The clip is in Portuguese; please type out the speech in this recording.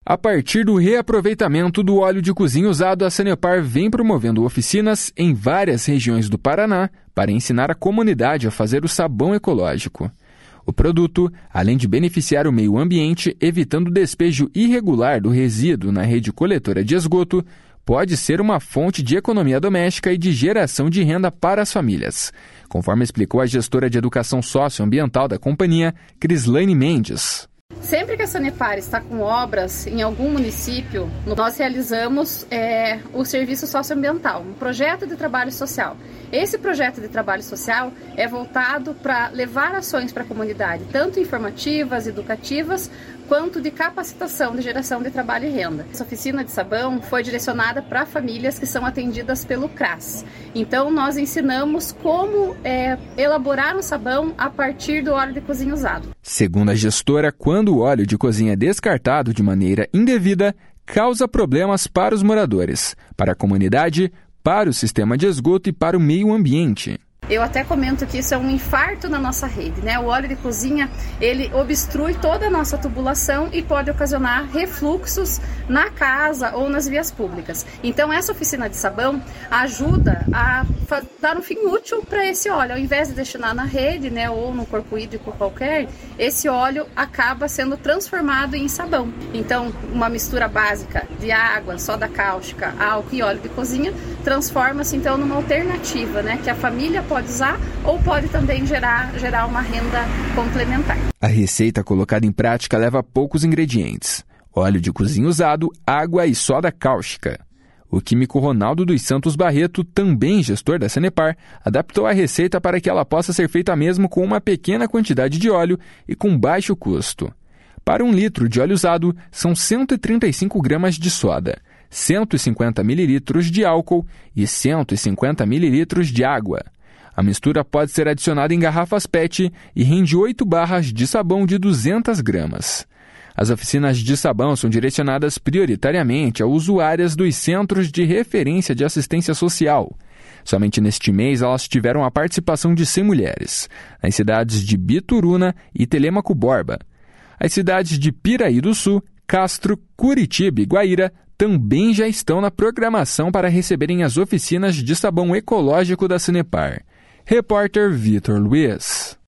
A partir do reaproveitamento do óleo de cozinha usado, a Sanepar vem promovendo oficinas em várias regiões do Paraná para ensinar a comunidade a fazer o sabão ecológico. O produto, além de beneficiar o meio ambiente, evitando o despejo irregular do resíduo na rede coletora de esgoto, pode ser uma fonte de economia doméstica e de geração de renda para as famílias, conforme explicou a gestora de educação socioambiental da companhia, Crislaine Mendes. Sempre que a Sanepar está com obras em algum município, nós realizamos o serviço socioambiental, um projeto de trabalho social. Esse projeto de trabalho social é voltado para levar ações para a comunidade, tanto informativas, educativas, quanto de capacitação de geração de trabalho e renda. Essa oficina de sabão foi direcionada para famílias que são atendidas pelo CRAS. Então, nós ensinamos como elaborar um sabão a partir do óleo de cozinha usado. Segundo a gestora, quando o óleo de cozinha é descartado de maneira indevida, causa problemas para os moradores, para a comunidade, para o sistema de esgoto e para o meio ambiente. Eu até comento que isso é um infarto na nossa rede, né? O óleo de cozinha, ele obstrui toda a nossa tubulação e pode ocasionar refluxos na casa ou nas vias públicas. Então, essa oficina de sabão ajuda a dar um fim útil para esse óleo. Ao invés de destinar na rede, né, ou no corpo hídrico qualquer, esse óleo acaba sendo transformado em sabão. Então, uma mistura básica de água, soda cáustica, álcool e óleo de cozinha transforma-se, então, numa alternativa, né, que a família pode usar ou pode também gerar uma renda complementar. A receita colocada em prática leva poucos ingredientes: óleo de cozinha usado, água e soda cáustica. O químico Ronaldo dos Santos Barreto, também gestor da Sanepar, adaptou a receita para que ela possa ser feita mesmo com uma pequena quantidade de óleo e com baixo custo. Para 1 litro de óleo usado, são 135 gramas de soda, 150 mililitros de álcool e 150 mililitros de água. A mistura pode ser adicionada em garrafas PET e rende 8 barras de sabão de 200 gramas. As oficinas de sabão são direcionadas prioritariamente a usuárias dos Centros de Referência de Assistência Social. Somente neste mês elas tiveram a participação de 100 mulheres, nas cidades de Bituruna e Telêmaco Borba. As cidades de Piraí do Sul, Castro, Curitiba e Guaíra também já estão na programação para receberem as oficinas de sabão ecológico da Sanepar. Repórter Vitor Luiz.